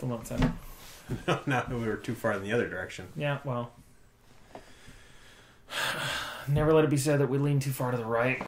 Still not center. No, we were too far in the other direction. Yeah, well. Never let it be said that we lean too far to the right.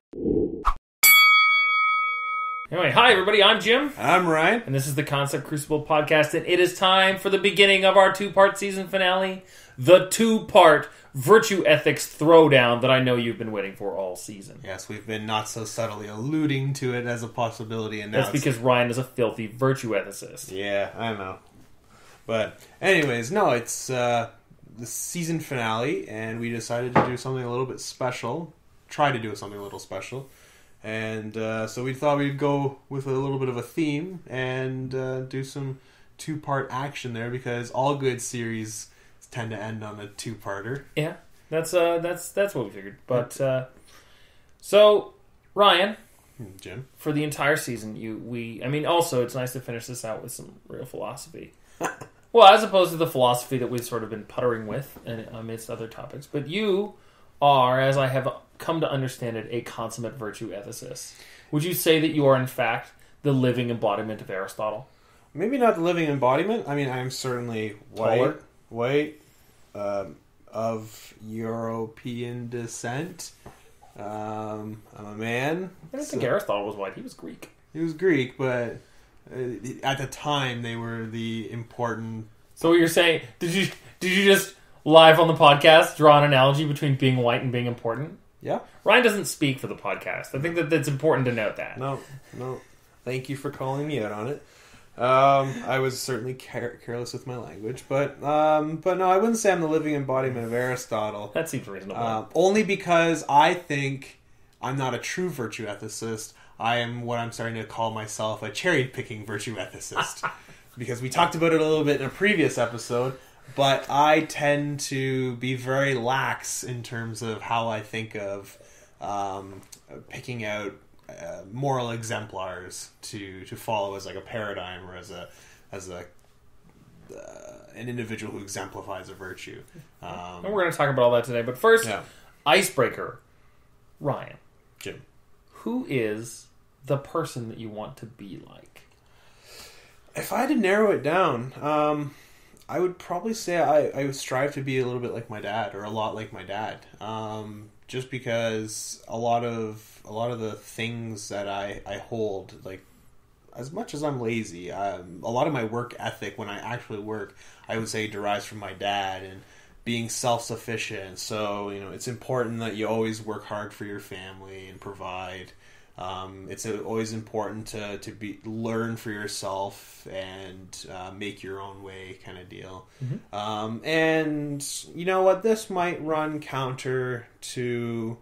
Anyway, hi everybody, I'm Jim. I'm Ryan. And this is the Concept Crucible podcast, and it is time for the beginning of our two-part season finale, the two-part virtue ethics throwdown that I know you've been waiting for all season. Yes, we've been not so subtly alluding to it as a possibility, and now That's because Ryan is a filthy virtue ethicist. Yeah, I know. But anyways, no, it's the season finale, and we decided to do something a little bit special. Try to do something a little special. And so we thought we'd go with a little bit of a theme and do some two-part action there, because all good series tend to end on a two-parter. Yeah, that's what we figured. But so Ryan, Jim, for the entire season, also it's nice to finish this out with some real philosophy. Well, as opposed to the philosophy that we've sort of been puttering with amidst other topics. But you are, as I have come to understand it, a consummate virtue ethicist. Would you say that you are, in fact, the living embodiment of Aristotle? Maybe not the living embodiment. I mean, I'm certainly white, of European descent. I'm a man. I don't think Aristotle was white. He was Greek. He was Greek, but at the time they were the important. So what you're saying? Did you just live on the podcast draw an analogy between being white and being important? Yeah. Ryan doesn't speak for the podcast. I think that's important to note that. No. Thank you for calling me out on it. I was certainly careless with my language, but no, I wouldn't say I'm the living embodiment of Aristotle. That seems reasonable. Only because I think I'm not a true virtue ethicist. I am what I'm starting to call myself a cherry-picking virtue ethicist. Because we talked about it a little bit in a previous episode, but I tend to be very lax in terms of how I think of picking out moral exemplars to follow as like a paradigm or as an individual who exemplifies a virtue. And we're going to talk about all that today. But first, icebreaker. Ryan. Jim. Who is the person that you want to be like? If I had to narrow it down, I would probably say I would strive to be a little bit like my dad, or a lot like my dad. Just because a lot of the things that I hold, like, as much as I'm lazy, a lot of my work ethic when I actually work, I would say derives from my dad and being self-sufficient. So, it's important that you always work hard for your family and provide. It's always important to learn for yourself and make your own way, kind of deal. Mm-hmm. And you know what? This might run counter to.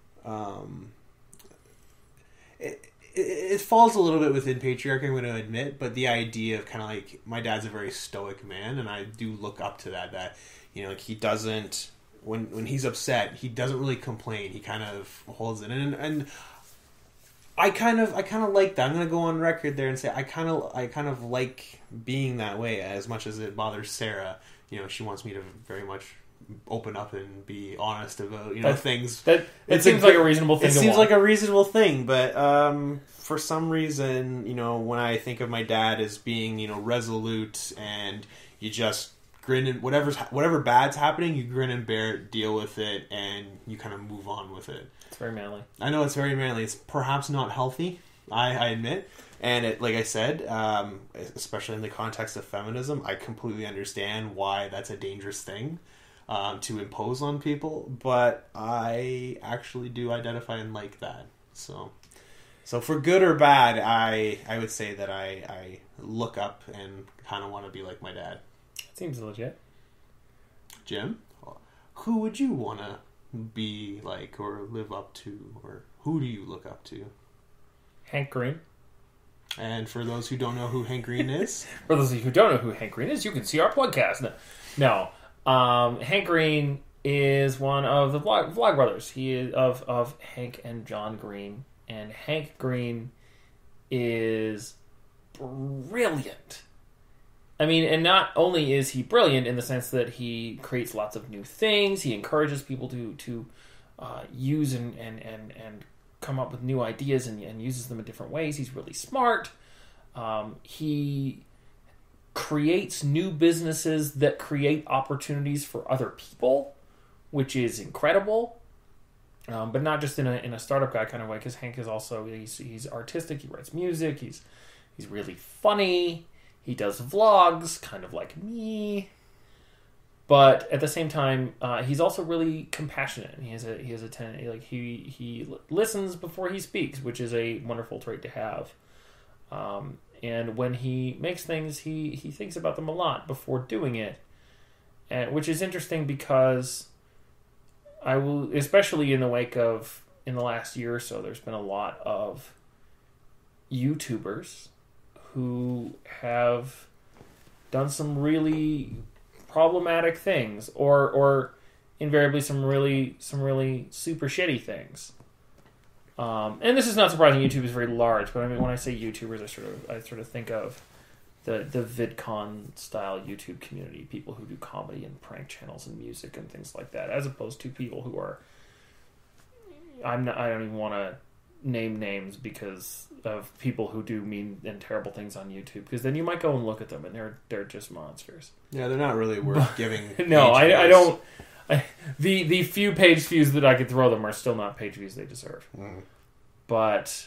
It falls a little bit within patriarchy, I'm going to admit, but the idea of kind of like, my dad's a very stoic man, and I do look up to that. That like, he doesn't, when he's upset, he doesn't really complain. He kind of holds it, and I kind of like that. I'm going to go on record there and say I kind of like being that way, as much as it bothers Sarah. She wants me to very much open up and be honest about things. It seems like a reasonable thing. It seems like a reasonable thing, but for some reason, when I think of my dad as being resolute, and you just grin and whatever bad's happening, you grin and bear it, deal with it, and you kind of move on with it. It's very manly. I know it's very manly. It's perhaps not healthy, I admit. And it, like I said, especially in the context of feminism, I completely understand why that's a dangerous thing to impose on people. But I actually do identify and like that. So for good or bad, I would say that I look up and kind of want to be like my dad. Seems legit. Jim, who would you want to be like or live up to, or who do you look up to? Hank Green. And for those who don't know who Hank Green is, for those of you who don't know who Hank Green is, you can see our podcast. No. Hank Green is one of the Vlog brothers. He is of Hank and John Green, and Hank Green is brilliant. I mean, and not only is he brilliant in the sense that he creates lots of new things, he encourages people to use and come up with new ideas and uses them in different ways. He's really smart. He creates new businesses that create opportunities for other people, which is incredible. But not just in a startup guy kind of way, because Hank is also he's artistic. He writes music. He's really funny. He does vlogs, kind of like me. But at the same time, he's also really compassionate. He has a tendency, like he listens before he speaks, which is a wonderful trait to have. And when he makes things, he thinks about them a lot before doing it, and which is interesting because I will, especially in the wake of in the last year or so, there's been a lot of YouTubers who have done some really problematic things, or invariably some really super shitty things. And this is not surprising. YouTube is very large, but I mean, when I say YouTubers, I sort of think of the VidCon style YouTube community, people who do comedy and prank channels and music and things like that, as opposed to people who are. I don't even want to name names because of people who do mean and terrible things on YouTube, because then you might go and look at them and they're just monsters. Yeah, they're not really worth giving. No, I don't. The few page views that I could throw them are still not page views they deserve. Mm. But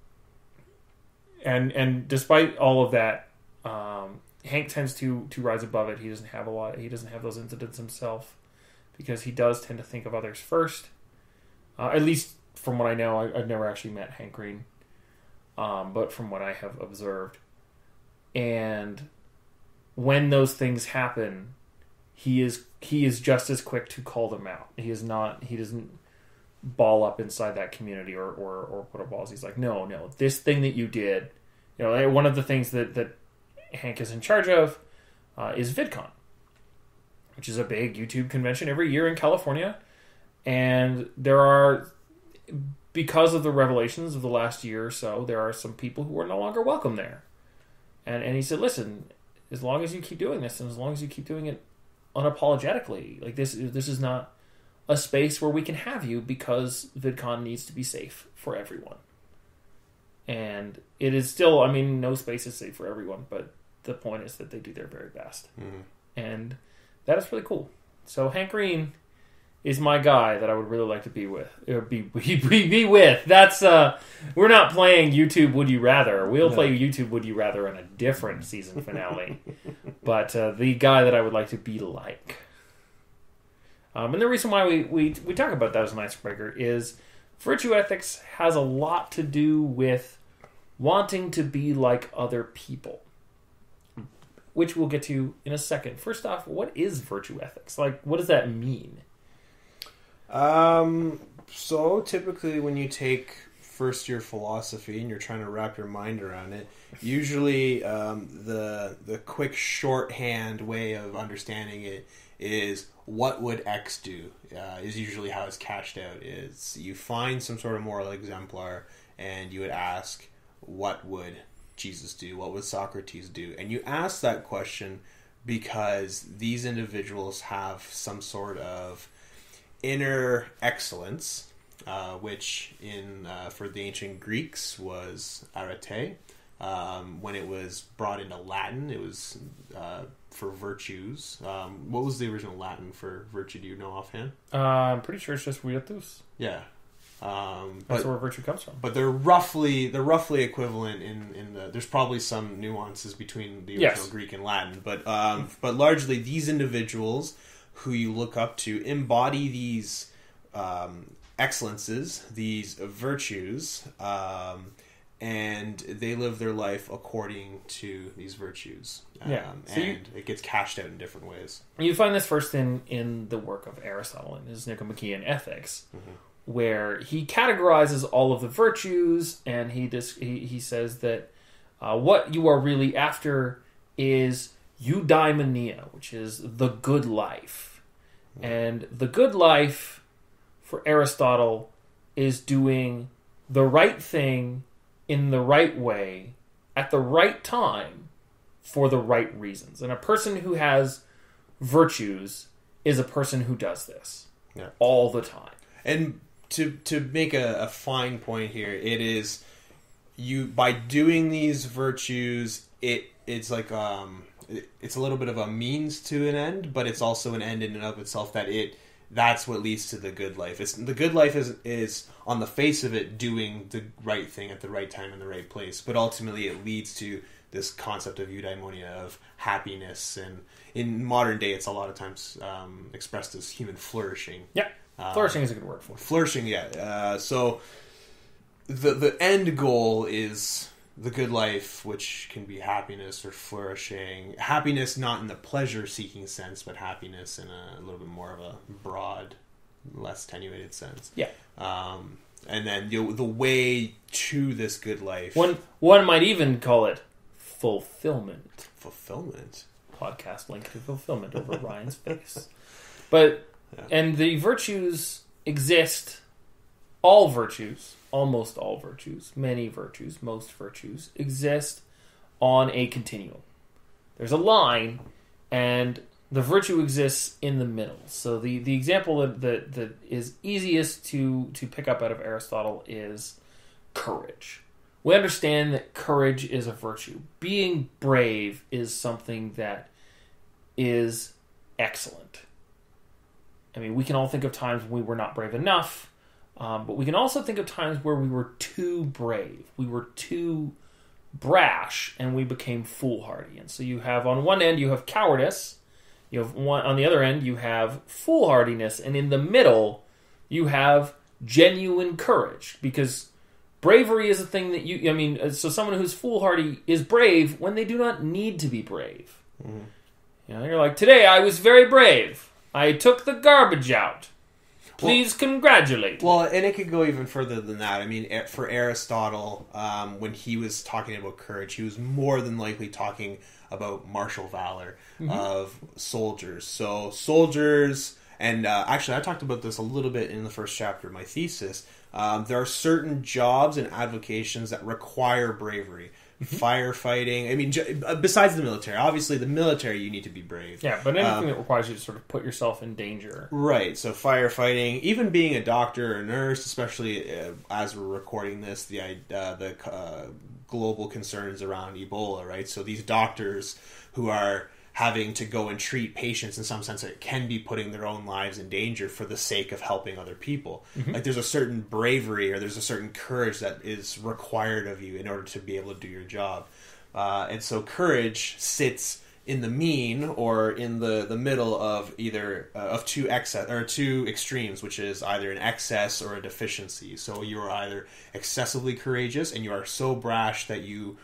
and despite all of that, Hank tends to rise above it. He doesn't have those incidents himself, because he does tend to think of others first. At least from what I know, I've never actually met Hank Green, but from what I have observed, and when those things happen, he is just as quick to call them out. He doesn't ball up inside that community or put up balls. He's like, no, this thing that you did, one of the things that Hank is in charge of is VidCon, which is a big YouTube convention every year in California. And there are, because of the revelations of the last year or so, there are some people who are no longer welcome there. And he said, listen, as long as you keep doing this, and as long as you keep doing it unapologetically, like this is not a space where we can have you, because VidCon needs to be safe for everyone. And it is still, I mean, no space is safe for everyone, but the point is that they do their very best. Mm-hmm. And that is really cool. So Hank Green is my guy that I would really like to be with. Or be with. That's we're not playing YouTube Would You Rather. We'll play YouTube Would You Rather in a different season finale. But the guy that I would like to be like. And the reason why we talk about that as an icebreaker is virtue ethics has a lot to do with wanting to be like other people, which we'll get to in a second. First off, what is virtue ethics? Like, what does that mean? So typically when you take first year philosophy and you're trying to wrap your mind around it, usually the quick shorthand way of understanding it is, what would X do? Is usually how it's cashed out. Is you find some sort of moral exemplar and you would ask, what would Jesus do? What would Socrates do? And you ask that question because these individuals have some sort of inner excellence, which for the ancient Greeks was arete. When it was brought into Latin, it was for virtues. What was the original Latin for virtue? Do you know offhand? I'm pretty sure it's just virtus. Yeah. That's where virtue comes from. But they're roughly equivalent in the. There's probably some nuances between the original Greek and Latin, but largely these individuals who you look up to embody these excellences, these virtues, and they live their life according to these virtues. It gets cashed out in different ways. You find this first in the work of Aristotle in his Nicomachean Ethics, where he categorizes all of the virtues, and he says that what you are really after is eudaimonia, which is the good life. And the good life for Aristotle is doing the right thing in the right way at the right time for the right reasons. And a person who has virtues is a person who does this all the time. And to make a fine point here, it is you by doing these virtues, it's like it's a little bit of a means to an end, but it's also an end in and of itself that's what leads to the good life. The good life is on the face of it doing the right thing at the right time in the right place, but ultimately it leads to this concept of eudaimonia, of happiness, and in modern day it's a lot of times expressed as human flourishing. Yeah, flourishing is a good word for it. Flourishing, yeah. So the end goal is the good life, which can be happiness or flourishing. Happiness not in the pleasure-seeking sense, but happiness in a little bit more of a broad, less attenuated sense. Yeah. And then the way to this good life... One might even call it fulfillment. Fulfillment? Podcast link to fulfillment over Ryan's face. But, and the virtues exist, all virtues... almost all virtues, many virtues, most virtues, exist on a continuum. There's a line, and the virtue exists in the middle. So the example that is easiest to pick up out of Aristotle is courage. We understand that courage is a virtue. Being brave is something that is excellent. I mean, we can all think of times when we were not brave enough, but we can also think of times where we were too brave. We were too brash, and we became foolhardy. And so you have, on one end, you have cowardice. You have on the other end, you have foolhardiness. And in the middle, you have genuine courage. Because bravery is a thing that so someone who's foolhardy is brave when they do not need to be brave. Mm-hmm. You know, you're like, today I was very brave. I took the garbage out. Please congratulate me. Well, and it could go even further than that. I mean, for Aristotle, when he was talking about courage, he was more than likely talking about martial valor of soldiers. So soldiers, and actually I talked about this a little bit in the first chapter of my thesis, there are certain jobs and avocations that require bravery. Firefighting. I mean, besides the military. Obviously, the military, you need to be brave. Yeah, but anything that requires you to sort of put yourself in danger. Right. So firefighting, even being a doctor or nurse, especially as we're recording this, the global concerns around Ebola, right? So these doctors who are having to go and treat patients in some sense that can be putting their own lives in danger for the sake of helping other people. Like there's a certain bravery or there's a certain courage that is required of you in order to be able to do your job. And so courage sits in the mean or in the middle of either of two extremes, which is either an excess or a deficiency. So you are either excessively courageous and you are so brash that you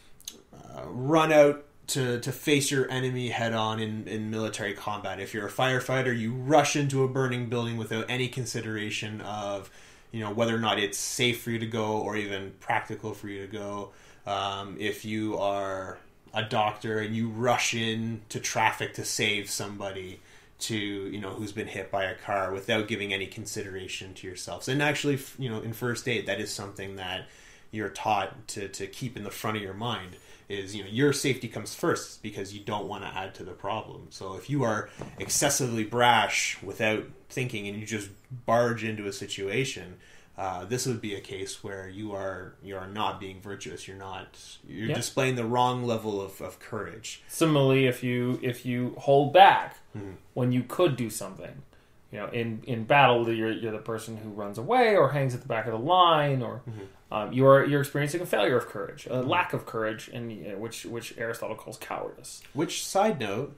run out to face your enemy head on in military combat. If you're a firefighter, you rush into a burning building without any consideration of, whether or not it's safe for you to go or even practical for you to go. If you are a doctor and you rush into traffic to save somebody who's been hit by a car without giving any consideration to yourselves. And actually, in first aid, that is something that you're taught to keep in the front of your mind. Is your safety comes first because you don't want to add to the problem. So if you are excessively brash without thinking and you just barge into a situation, this would be a case where you are not being virtuous. You're displaying the wrong level of courage. Similarly, if you hold back when you could do something, in battle you're the person who runs away or hangs at the back of the line, or you're experiencing a failure of courage, a lack of courage, and which Aristotle calls cowardice. Which, side note,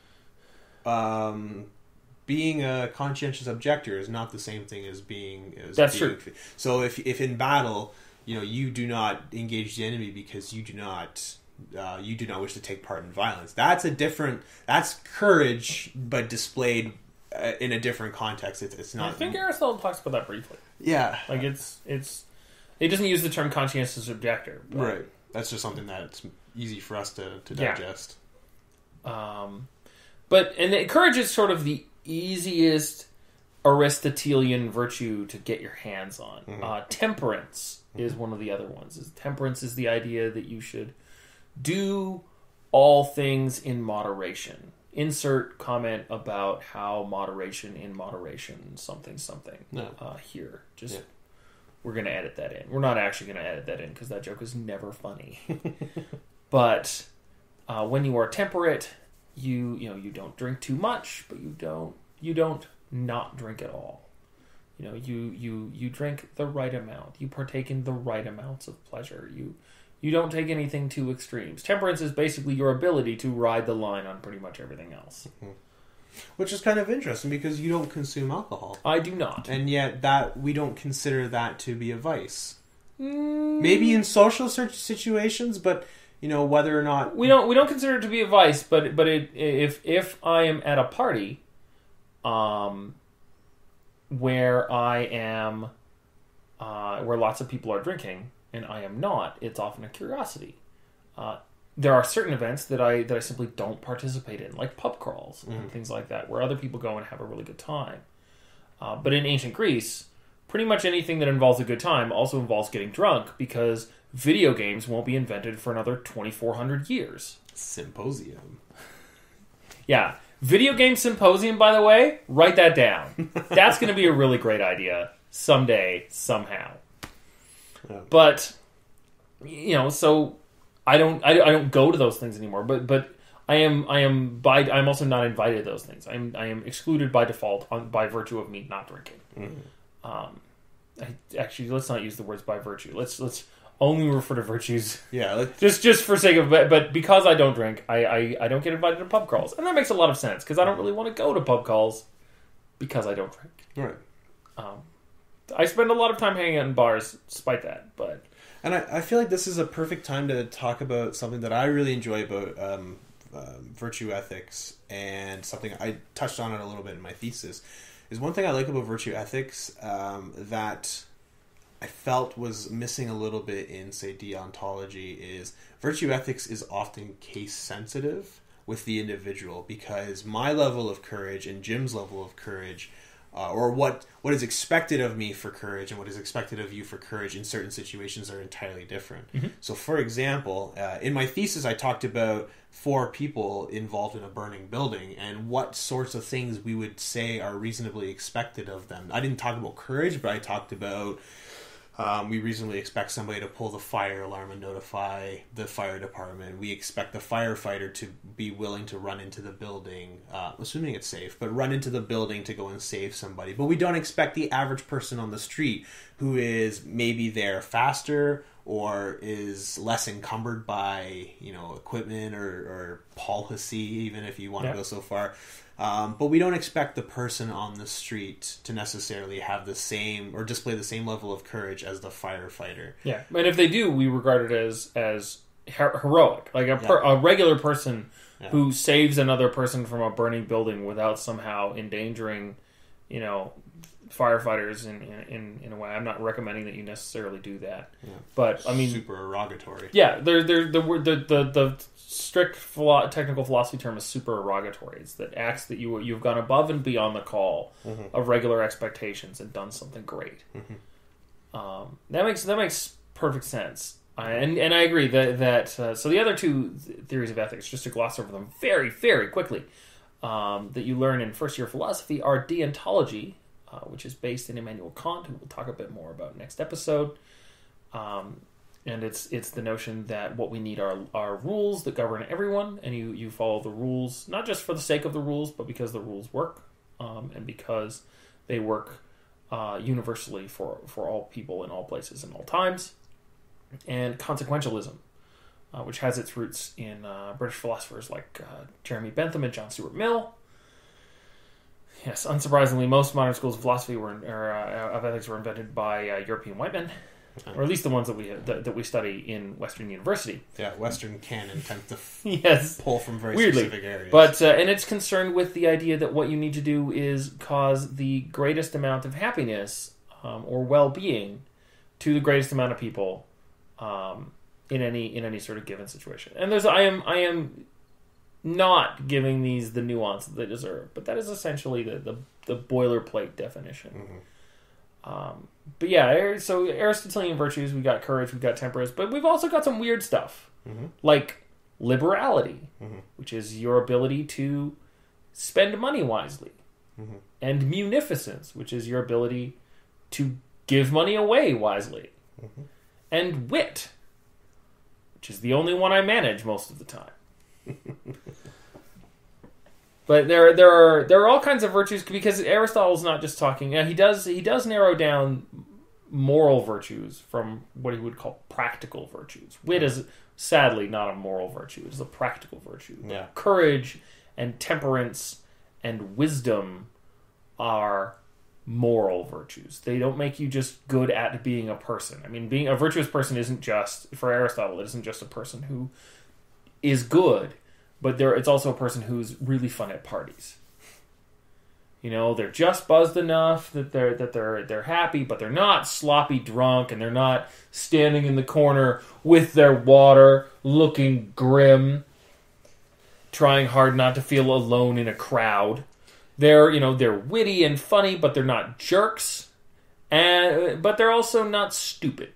being a conscientious objector is not the same thing as being. That's true. So if in battle, you do not engage the enemy because you do not wish to take part in violence. That's courage, but displayed in a different context. It's not. I think Aristotle talks about that briefly. Yeah, like it's. It doesn't use the term conscientious objector. Right. That's just something that's easy for us to digest. But courage is sort of the easiest Aristotelian virtue to get your hands on. Temperance is one of the other ones. Temperance is the idea that you should do all things in moderation. Insert comment about how moderation in moderation something here. We're going to edit that in. We're not actually going to edit that in because that joke is never funny. But When you are temperate, you don't drink too much, but you don't not drink at all. You drink the right amount. You partake in the right amounts of pleasure. You don't take anything to extremes. Temperance is basically your ability to ride the line on pretty much everything else. Mm-hmm. Which is kind of interesting because you don't consume alcohol. I do not. And yet we don't consider that to be a vice. Maybe in social situations, but whether or not we don't consider it to be a vice. But if I am at a party, where I am, where lots of people are drinking and I am not, it's often a curiosity. There are certain events that I simply don't participate in, like pub crawls and things like that, where other people go and have a really good time. But in ancient Greece, pretty much anything that involves a good time also involves getting drunk, because video games won't be invented for another 2,400 years. Symposium. Yeah. Video game symposium, by the way, write that down. That's going to be a really great idea someday, somehow. Yeah. But, so I don't go to those things anymore. But I'm also not invited to those things. I am excluded by default by virtue of me not drinking. Actually, let's not use the words by virtue. Let's only refer to virtues. Yeah, just for sake of, but because I don't drink, I don't get invited to pub crawls, and that makes a lot of sense because I don't really want to go to pub crawls because I don't drink. Right. I spend a lot of time hanging out in bars, despite that. But I feel like this is a perfect time to talk about something that I really enjoy about virtue ethics, and something I touched on it a little bit in my thesis. Is one thing I like about virtue ethics that I felt was missing a little bit in, say, deontology, is virtue ethics is often case sensitive with the individual, because my level of courage and Jim's level of courage, or what is expected of me for courage and what is expected of you for courage in certain situations are entirely different. Mm-hmm. So, for example, in my thesis, I talked about 4 people involved in a burning building and what sorts of things we would say are reasonably expected of them. I didn't talk about courage, but I talked about we reasonably expect somebody to pull the fire alarm and notify the fire department. We expect the firefighter to be willing to run into the building, assuming it's safe, but run into the building to go and save somebody. But we don't expect the average person on the street who is maybe there faster or is less encumbered by, equipment or policy, even if you want to go so far. But we don't expect the person on the street to necessarily have the same or display the same level of courage as the firefighter. Yeah, and if they do, we regard it as heroic, like a regular person who saves another person from a burning building without somehow endangering, firefighters in a way. I'm not recommending that you necessarily do that, but I mean, super erogatory. Yeah, the strict technical philosophy term is supererogatory. It's that acts that you've gone above and beyond the call of regular expectations and done something great. That makes perfect sense. And I agree that so the other 2 theories of ethics, just to gloss over them very, very quickly, that you learn in first year philosophy are deontology, which is based in Immanuel Kant, who we'll talk a bit more about next episode. And it's the notion that what we need are rules that govern everyone, and you follow the rules, not just for the sake of the rules, but because the rules work, and because they work universally for all people in all places and all times. And consequentialism, which has its roots in British philosophers like Jeremy Bentham and John Stuart Mill. Yes, unsurprisingly, most modern schools of philosophy of ethics were invented by European white men. Or at least the ones that we study in Western University. Yeah, Western canon tends to pull from very specific areas. But and it's concerned with the idea that what you need to do is cause the greatest amount of happiness or well-being to the greatest amount of people in any sort of given situation. And I am not giving these the nuance that they deserve, but that is essentially the boilerplate definition. But yeah, so Aristotelian virtues, we got courage, we got temperance, but we've also got some weird stuff, like liberality, which is your ability to spend money wisely, and munificence, which is your ability to give money away wisely, and wit, which is the only one I manage most of the time. But there are all kinds of virtues because Aristotle's not just talking. He does narrow down moral virtues from what he would call practical virtues. Wit is sadly not a moral virtue; it's a practical virtue. Yeah. Courage and temperance and wisdom are moral virtues. They don't make you just good at being a person. I mean, being a virtuous person isn't just, for Aristotle, it isn't just a person who is good, but it's also a person who's really fun at parties. You know, they're just buzzed enough that they're happy, but they're not sloppy drunk, and they're not standing in the corner with their water, looking grim, trying hard not to feel alone in a crowd. They're witty and funny, but they're not jerks, but they're also not stupid.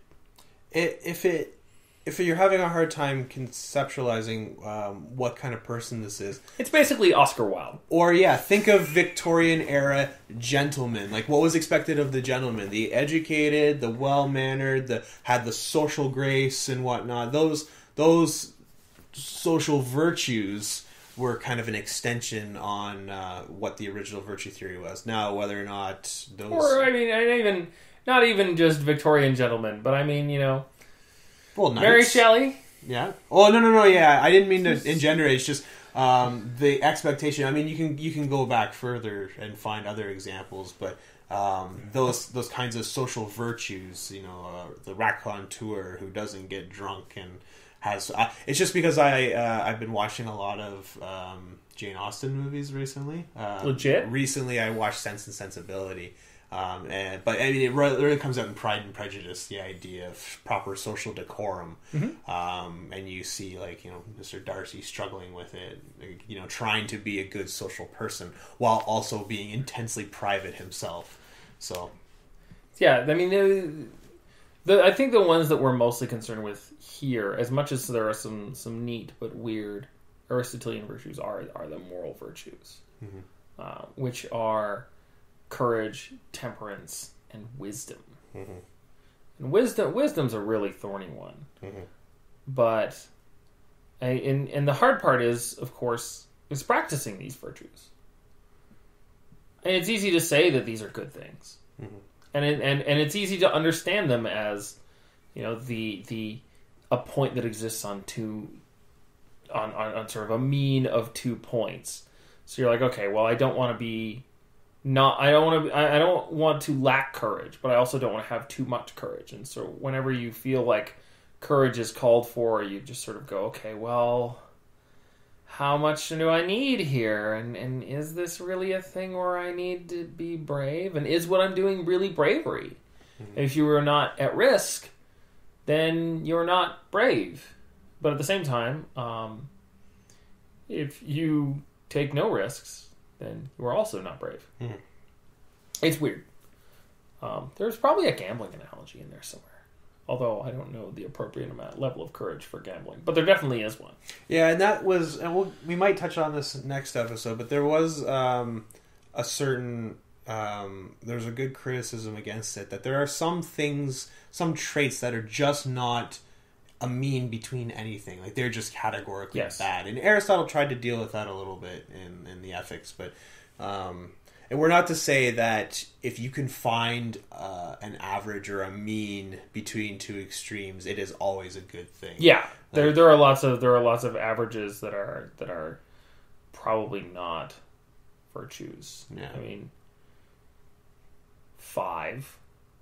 If you're having a hard time conceptualizing what kind of person this is, it's basically Oscar Wilde. Or think of Victorian era gentlemen. Like, what was expected of the gentleman? The educated, the well-mannered, had the social grace and whatnot. Those social virtues were kind of an extension on what the original virtue theory was. Now, whether or not those... Or, I mean, not even just Victorian gentlemen, but I mean, well, knights. Mary Shelley? Yeah. Oh, no, yeah. I didn't mean to engender it. It's just the expectation. I mean, you can go back further and find other examples, but those kinds of social virtues, the raconteur who doesn't get drunk and has... it's just because I've been watching a lot of Jane Austen movies recently. Legit? Recently, I watched Sense and Sensibility. But I mean, it really comes out in Pride and Prejudice, the idea of proper social decorum. Mm-hmm. And you see, Mr. Darcy struggling with it, trying to be a good social person while also being intensely private himself. So, yeah, I mean, I think the ones that we're mostly concerned with here, as much as there are some neat but weird Aristotelian virtues, are the moral virtues, mm-hmm. Which are courage, temperance, and wisdom. Mm-hmm. And wisdom's a really thorny one. Mm-hmm. But and the hard part is, of course, is practicing these virtues. And it's easy to say that these are good things. Mm-hmm. And it's easy to understand them as, a point that exists on sort of a mean of 2 points. So you're like, okay, well, I don't want to lack courage, but I also don't want to have too much courage. And so whenever you feel like courage is called for, you just sort of go, okay, well, how much do I need here? And is this really a thing where I need to be brave? And is what I'm doing really bravery? Mm-hmm. If you are not at risk, then you're not brave. But at the same time, if you take no risks, then you are also not brave. Mm-hmm. It's weird. There's probably a gambling analogy in there somewhere. Although I don't know the appropriate level of courage for gambling. But there definitely is one. Yeah, and that was... And we might touch on this next episode, but there was a certain... there's a good criticism against it, that there are some things, some traits that are just not a mean between anything. Like, they're just categorically bad. And Aristotle tried to deal with that a little bit in the Ethics, but... and we're not to say that if you can find an average or a mean between two extremes, it is always a good thing. Yeah, there are lots of averages that are probably not virtues. Yeah. I mean, 5.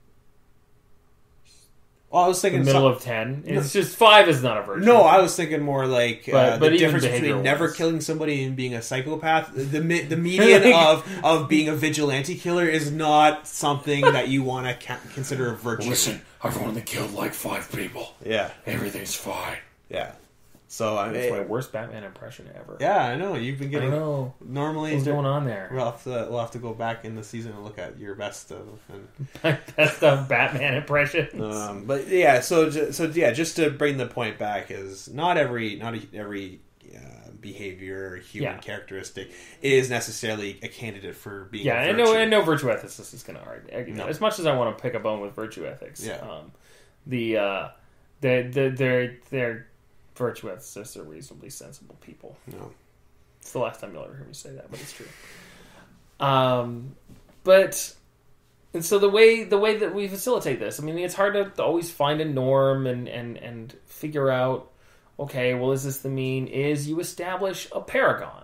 Well, I was thinking the middle of 10. It's just 5 is not a virtue. No, I was thinking more like but the difference between never killing somebody and being a psychopath. The median of being a vigilante killer is not something that you want to consider a virtue. Listen, I've only killed like 5 people. Yeah, everything's fine. Yeah. So that's my worst Batman impression ever. Yeah, I know. You've been getting... I know. Normally... What's going on there? We'll have to go back in the season and look at your best of... best of Batman impressions. But yeah, so just to bring the point back is not every behavior or human characteristic is necessarily a candidate for being a virtue. and no virtue ethicist is going to argue. No. As much as I want to pick a bone with virtue ethics, they're virtue ethicists are reasonably sensible people. No. It's the last time you'll ever hear me say that, but it's true. And so the way that we facilitate this, I mean, it's hard to always find a norm and figure out, okay, well, is this the mean? Is you establish a paragon.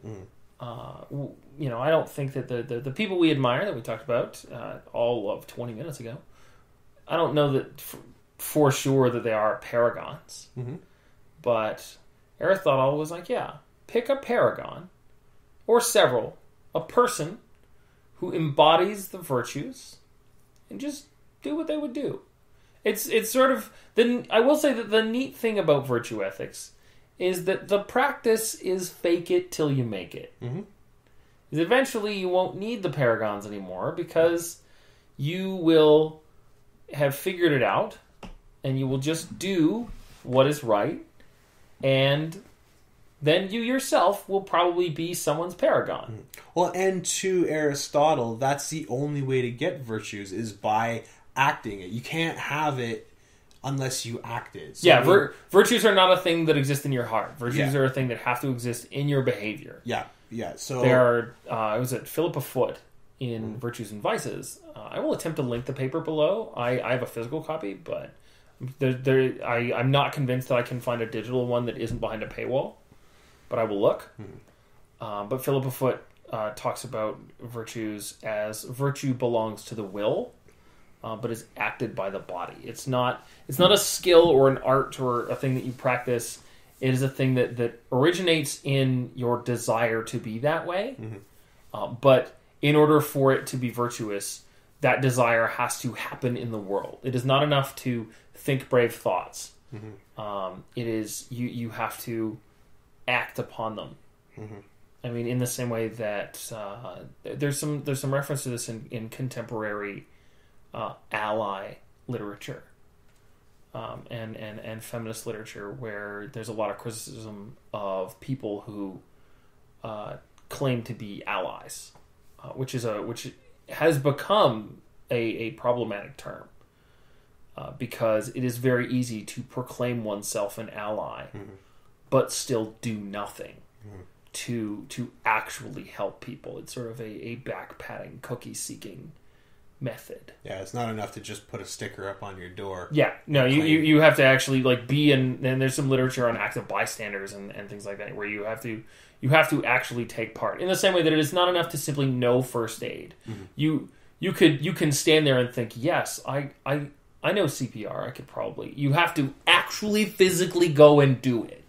I don't think that the people we admire that we talked about all of 20 minutes ago, I don't know that for sure that they are paragons. But Aristotle was like, yeah, pick a paragon or several, a person who embodies the virtues and just do what they would do. It's sort of I will say that the neat thing about virtue ethics is that the practice is fake it till you make it. Is eventually you won't need the paragons anymore because you will have figured it out and you will just do what is right, and then you yourself will probably be someone's paragon. Well, and to Aristotle, that's the only way to get virtues is by acting it. You can't have it unless you act it. So virtues are not a thing that exist in your heart. Virtues are a thing that have to exist in your behavior. Yeah. So there are, was it Philippa Foot in Virtues and Vices? I will attempt to link the paper below. I have a physical copy, but I'm not convinced that I can find a digital one that isn't behind a paywall. But I will look. But Philippa Foot talks about virtues as virtue belongs to the will, but is acted by the body. It's not a skill or an art or a thing that you practice. It is a thing that originates in your desire to be that way. But in order for it to be virtuous, that desire has to happen in the world. It is not enough to think brave thoughts. It is you have to act upon them. I mean, in the same way that there's some reference to this in contemporary ally literature and feminist literature, where there's a lot of criticism of people who claim to be allies, which has become a problematic term because it is very easy to proclaim oneself an ally, but still do nothing to actually help people. It's sort of a back-patting, cookie-seeking method. Yeah, it's not enough to just put a sticker up on your door. Yeah, no, you have to actually be in. And there's some literature on active bystanders and things like that, where you have to actually take part. In the same way that it is not enough to simply know first aid. You can stand there and think, yes, I know CPR. I could probably. You have to actually physically go and do it.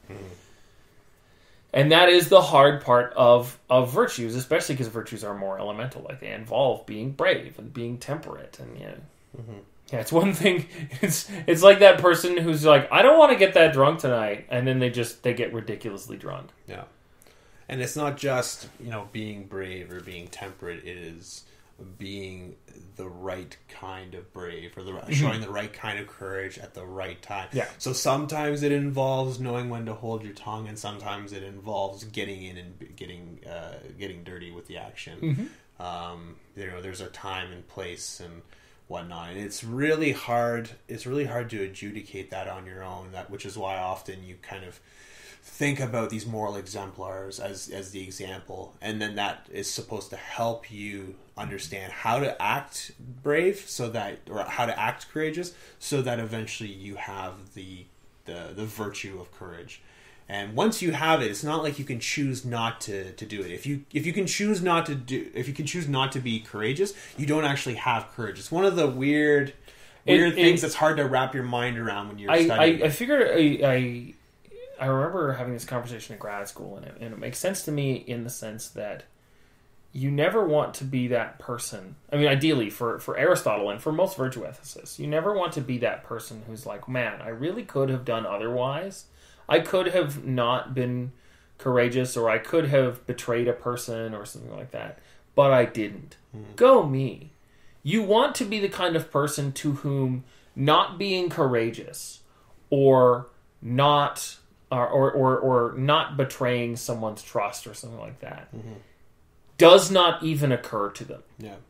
And that is the hard part of virtues, especially because virtues are more elemental. Like, they involve being brave and being temperate. And yeah, it's one thing. It's like that person who's like, I don't want to get that drunk tonight, and then they get ridiculously drunk. Yeah, and it's not just being brave or being temperate. It is being the right kind of brave, or showing the right kind of courage at the right time. Yeah. So sometimes it involves knowing when to hold your tongue, and sometimes it involves getting in and getting dirty with the action. There's a time and place and whatnot, and it's really hard. It's really hard to adjudicate that on your own. Which is why often you kind of think about these moral exemplars as the example, and then that is supposed to help you understand how to act brave, or how to act courageous, so that eventually you have the virtue of courage. And once you have it, it's not like you can choose not to do it. If you can choose not to be courageous, you don't actually have courage. It's one of the weird things that's hard to wrap your mind around when you're studying. I figured I remember having this conversation in grad school, and it makes sense to me in the sense that you never want to be that person. I mean, ideally, for Aristotle and for most virtue ethicists, you never want to be that person who's like, man, I really could have done otherwise. I could have not been courageous, or I could have betrayed a person or something like that, but I didn't. Go me. You want to be the kind of person to whom not being courageous or not... Or not betraying someone's trust or something like that does not even occur to them. Yeah,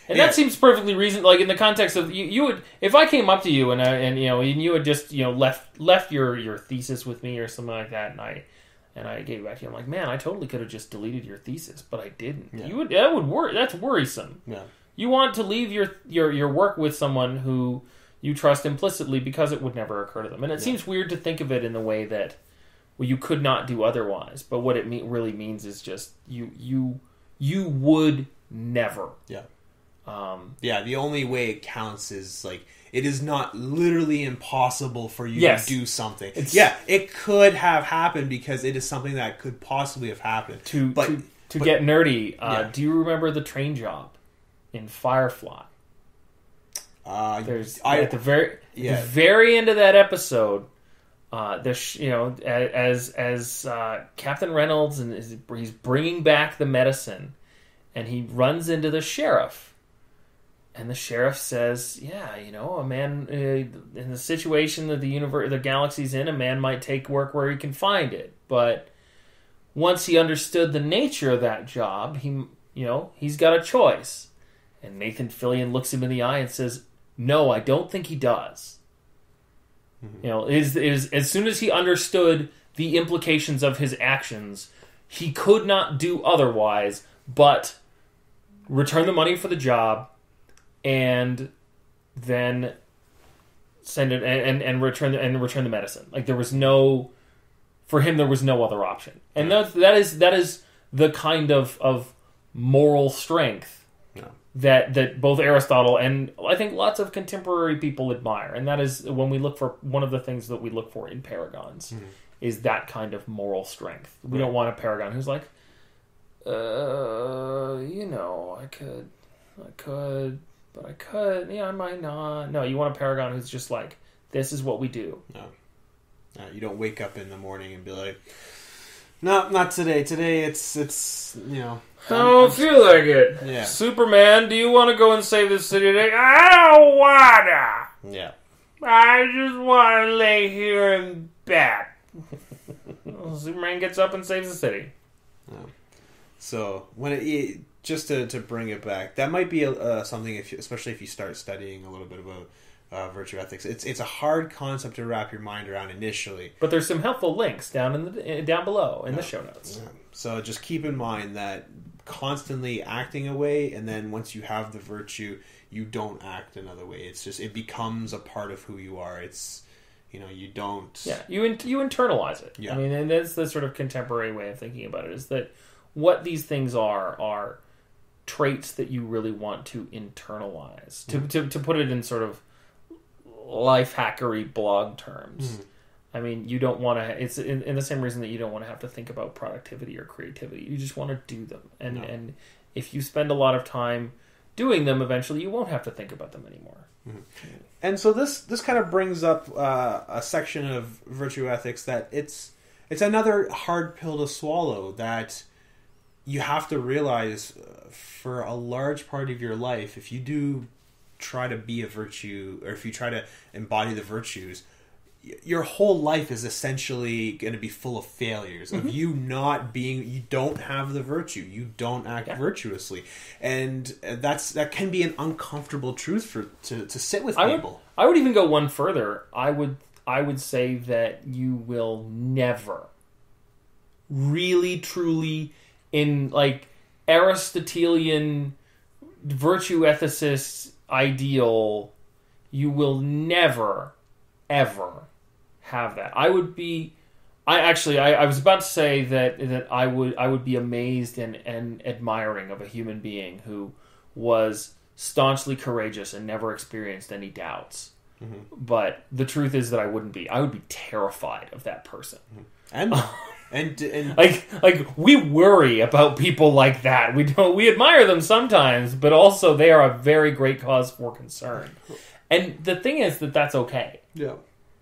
And that seems perfectly reasonable. Like in the context of you would, if I came up to you and you had just left your thesis with me or something like that, and I gave it back to you, I'm like, man, I totally could have just deleted your thesis, but I didn't. Yeah. That would worry. That's worrisome. Yeah. You want to leave your work with someone who you trust implicitly because it would never occur to them, and it seems weird to think of it in the way that you could not do otherwise. But what it really means is just you would never. Yeah. The only way it counts is like it is not literally impossible for you to do something. It could have happened because it is something that could possibly have happened. To get nerdy, do you remember the train job in Firefly? At the very end of that episode, as Captain Reynolds he's bringing back the medicine, and he runs into the sheriff. And the sheriff says, a man in the situation that the galaxy's in, a man might take work where he can find it. But once he understood the nature of that job, he's got a choice. And Nathan Fillion looks him in the eye and says, "No, I don't think he does." Mm-hmm. As soon as he understood the implications of his actions, he could not do otherwise but return the money for the job. And then send it and return the medicine. Like there was no other option, and that is the kind of moral strength that both Aristotle and I think lots of contemporary people admire, and that is when we look for one of the things that we look for in paragons is that kind of moral strength. We don't want a paragon who's like, I could. But I could, I might not. No, you want a paragon who's just like, this is what we do. No. You don't wake up in the morning and be like, no, not today. Today it's I don't feel like it. Yeah. Superman, do you want to go and save the city today? I don't wanna. Yeah. I just want to lay here in bed. Superman gets up and saves the city. So, just to bring it back, that might be something, especially if you start studying a little bit about virtue ethics. It's a hard concept to wrap your mind around initially. But there's some helpful links down below in the show notes. Yeah. So just keep in mind that constantly acting a way, and then once you have the virtue, you don't act another way. It's just it becomes a part of who you are. It's you don't. Yeah, you internalize it. Yeah. I mean, and that's the sort of contemporary way of thinking about it. Is that what these things are traits that you really want to internalize. To put it in sort of life hackery blog terms. I mean, you don't want to. It's in the same reason that you don't want to have to think about productivity or creativity. You just want to do them, and if you spend a lot of time doing them, eventually you won't have to think about them anymore. And so this kind of brings up a section of virtue ethics that it's another hard pill to swallow that you have to realize for a large part of your life, if you do try to be a virtue, or if you try to embody the virtues, your whole life is essentially going to be full of failures of you don't have the virtue, you don't act virtuously, and that can be an uncomfortable truth to sit with people. I would even go one further. I would say that you will never really truly, in like Aristotelian virtue ethicist ideal, you will never ever have that. I was about to say that I would be amazed and admiring of a human being who was staunchly courageous and never experienced any doubts. But the truth is that I wouldn't be. I would be terrified of that person. And like we worry about people like that. We admire them sometimes, but also they are a very great cause for concern. And the thing is that that's okay. Yeah.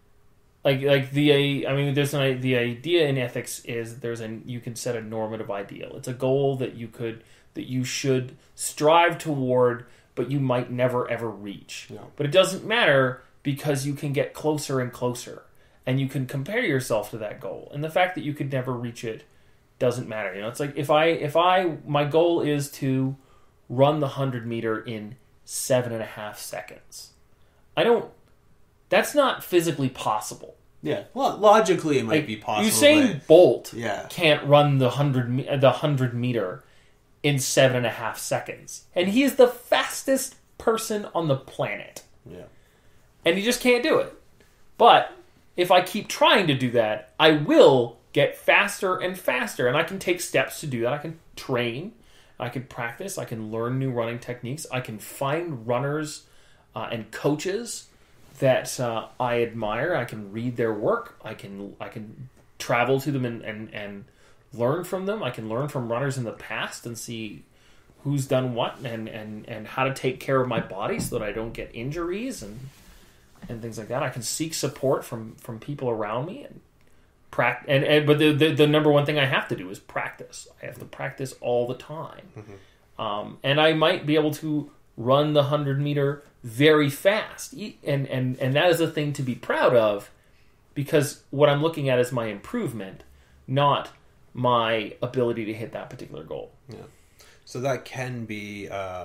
The idea in ethics is you can set a normative ideal. It's a goal that you should strive toward, but you might never ever reach. Yeah. But it doesn't matter because you can get closer and closer. And you can compare yourself to that goal, and the fact that you could never reach it doesn't matter. It's like if my goal is to run the 100-meter in 7.5 seconds. That's not physically possible. Yeah, well, logically it might be possible. Usain Bolt yeah. can't run the 100 meter in 7.5 seconds, and he is the fastest person on the planet. Yeah, and he just can't do it. But if I keep trying to do that, I will get faster and faster, and I can take steps to do that. I can train, I can practice, I can learn new running techniques, I can find runners and coaches that I admire. I can read their work. I can travel to them and learn from them. I can learn from runners in the past and see who's done what and how to take care of my body so that I don't get injuries and things like that. I can seek support from people around me and practice. But the number one thing I have to do is practice. I have to practice all the time. Mm-hmm. And I might be able to run the 100-meter very fast. And that is a thing to be proud of, because what I'm looking at is my improvement, not my ability to hit that particular goal. Yeah. So that can be a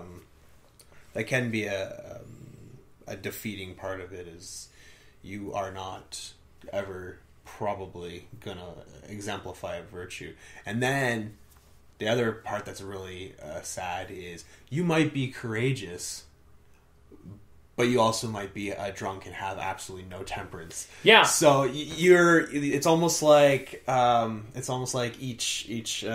defeating part of it, is you are not ever probably going to exemplify a virtue. And then the other part that's really sad is you might be courageous, but you also might be drunk and have absolutely no temperance. Yeah. So it's almost like each is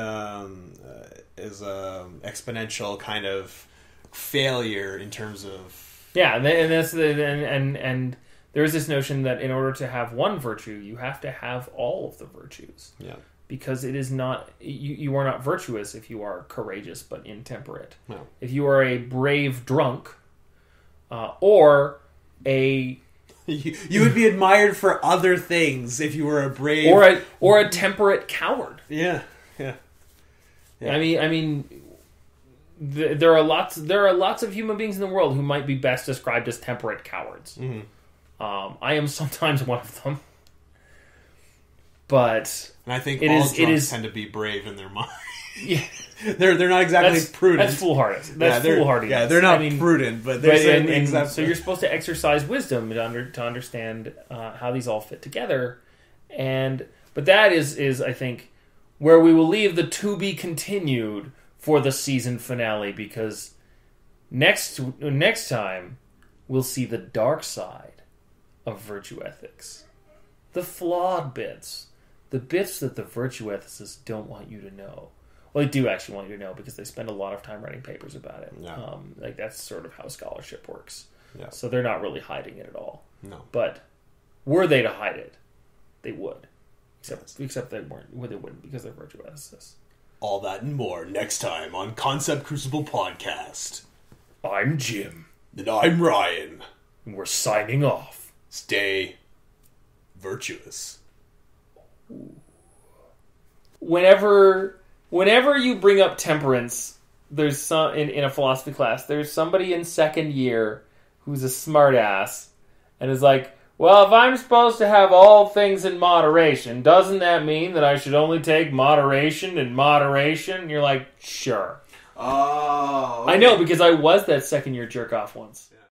exponential kind of failure in terms of. Yeah, and that's and there is this notion that in order to have one virtue, you have to have all of the virtues. Yeah. Because it is not you are not virtuous if you are courageous but intemperate. No. If you are a brave drunk, or a you would be admired for other things if you were a brave or a temperate coward. Yeah. I mean, there are lots of human beings in the world who might be best described as temperate cowards. Mm-hmm. I am sometimes one of them, but and I think drunks tend to be brave in their mind. Yeah. They're not exactly prudent. That's foolhardy. Foolhardy. Yeah, they're not prudent, but they're certainly exemplary. So you're supposed to exercise wisdom to understand how these all fit together, but that is I think where we will leave the to be continued for the season finale, because next time we'll see the dark side of virtue ethics, the flawed bits, the bits that the virtue ethicists don't want you to know. Well, they do actually want you to know, because they spend a lot of time writing papers about it. Yeah. That's sort of how scholarship works. Yeah. So they're not really hiding it at all. No. But were they to hide it, they would. Except they weren't. Well, they wouldn't, because they're virtue ethicists. All that and more next time on Concept Crucible Podcast. I'm Jim. And I'm Ryan. And we're signing off. Stay virtuous. Whenever you bring up temperance, there's some in a philosophy class, there's somebody in second year who's a smartass and is like, well, if I'm supposed to have all things in moderation, doesn't that mean that I should only take moderation in moderation? And you're like, sure. Oh. Okay. I know, because I was that second year jerk off once.